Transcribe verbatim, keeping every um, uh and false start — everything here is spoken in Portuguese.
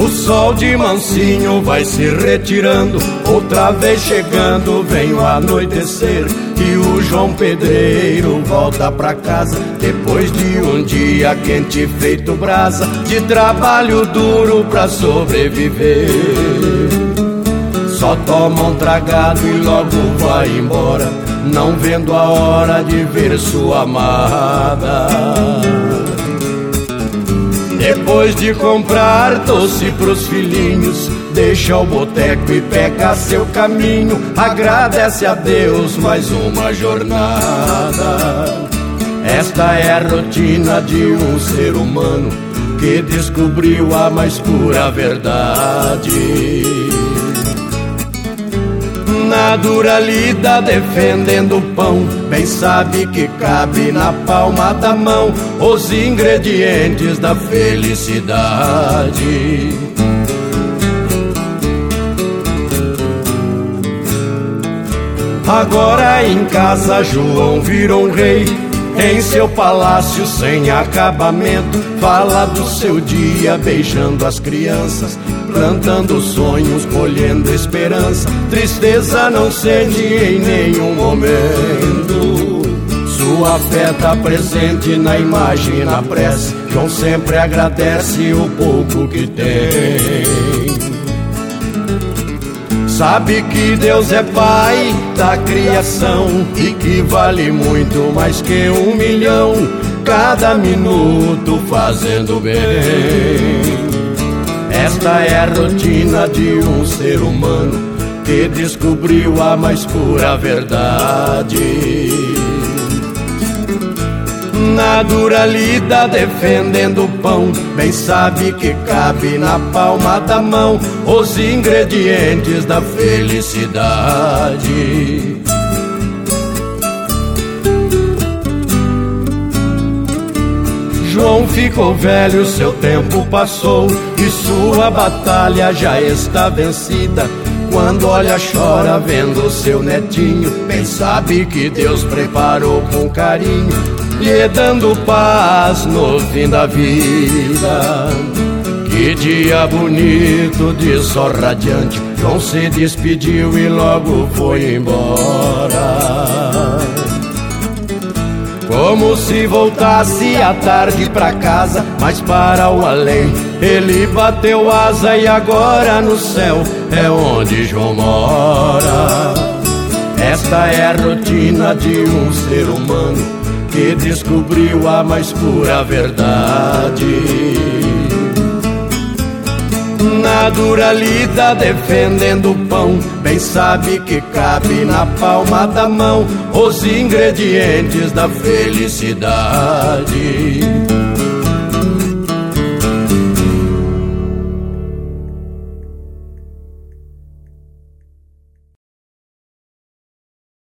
O sol de mansinho vai se retirando, outra vez chegando, vem o anoitecer. E o João Pedreiro volta pra casa, depois de um dia quente feito brasa, de trabalho duro pra sobreviver. Só toma um tragado e logo vai embora, não vendo a hora de ver sua amada. Depois de comprar doce pros filhinhos, deixa o boteco e pega seu caminho. Agradece a Deus mais uma jornada. Esta é a rotina de um ser humano que descobriu a mais pura verdade. Na dura lida defendendo o pão, bem sabe que cabe na palma da mão os ingredientes da felicidade. Agora em casa João virou um rei, em seu palácio sem acabamento. Fala do seu dia beijando as crianças, plantando sonhos, colhendo esperança. Tristeza não sente em nenhum momento. Sua fé tá presente na imagem e na prece. João sempre agradece o pouco que tem. Sabe que Deus é Pai da criação e que vale muito mais que um milhão, cada minuto fazendo bem. Esta é a rotina de um ser humano que descobriu a mais pura verdade. Na dura lida defendendo o pão, bem sabe que cabe na palma da mão os ingredientes da felicidade. João ficou velho, seu tempo passou e sua batalha já está vencida. Quando olha, chora vendo seu netinho, bem sabe que Deus preparou com carinho, lhe dando paz no fim da vida. Que dia bonito de sol radiante, João se despediu e logo foi embora. Como se voltasse à tarde pra casa, mas para o além ele bateu asa e agora no céu é onde João mora. Esta é a rotina de um ser humano que descobriu a mais pura verdade. Na dura lida defendendo o pão, bem sabe que cabe na palma da mão os ingredientes da felicidade.